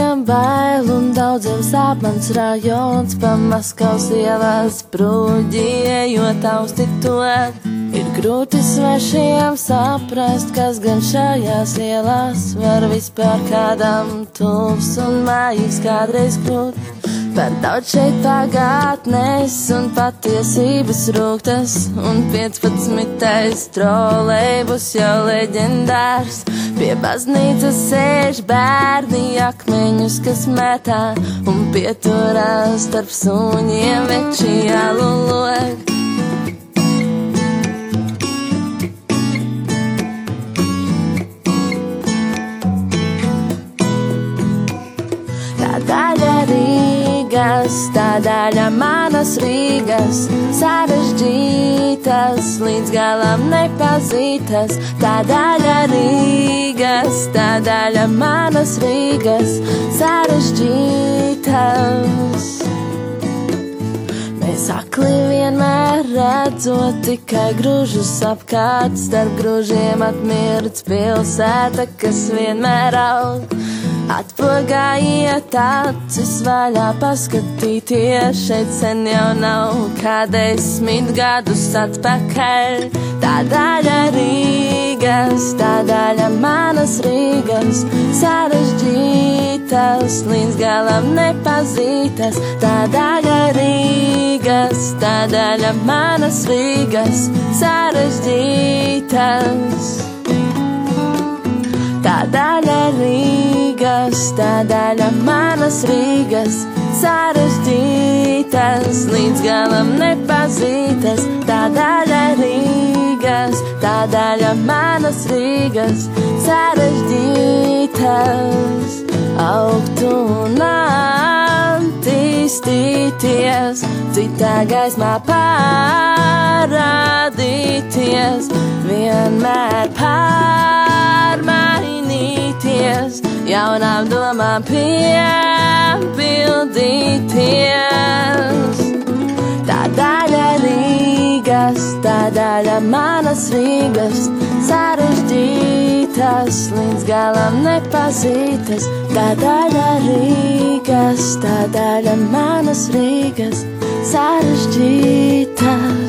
Daudziem bail un daudziem sāp mans rajons, pa Maskavas ielas bruģi ejot austitot. Ir grūti svešiem saprast, kas gan šajās ielās var vispār kādam tuvs un mājīgs kādreiz kļūt. Par daudz šeit pagātnes un patiesības rūgtas, un 15. trolejbus jau leģendārs. Pie baznīcas sēž bērni akmeņus, kas metā, un pieturās starp suņiem veči jālulok. Tā daļa Rīgas, tā daļa manas Rīgas, sarežģītas, līdz galam nepazītas. Tā daļa Rīgas, tā daļa manas Rīgas, sarežģītas. Mēs akli vienmēr redzot tikai grūžus apkārt, starp grūžiem atmirts pilsēta, kas vienmēr aug. Atpogājiet acis vaļā paskatīties, šeit sen jau nav kā 10 gadus atpakaļ. Tā daļa Rīgas, tā daļa manas Rīgas, sarežģītas, līdz galam nepazītas. Tā daļa Rīgas, tā daļa manas Rīgas, sarežģītas. Tā daļa Rīgas, tā daļa manas Rīgas, sarežģītas, līdz galam nepazītas. Tā daļa Rīgas, tā daļa manas Rīgas, sarežģītas. Augt un attīstīties, citā gaismā parādīties, vienmēr pārmainīties, jaunām domām piepildīties. Tā daļa Rīgas, tā daļa manas Rīgas, sarežģītas, līdz galam nepazītas. Tā daļa Rīgas, tā daļa manas Rīgas, sarežģītas.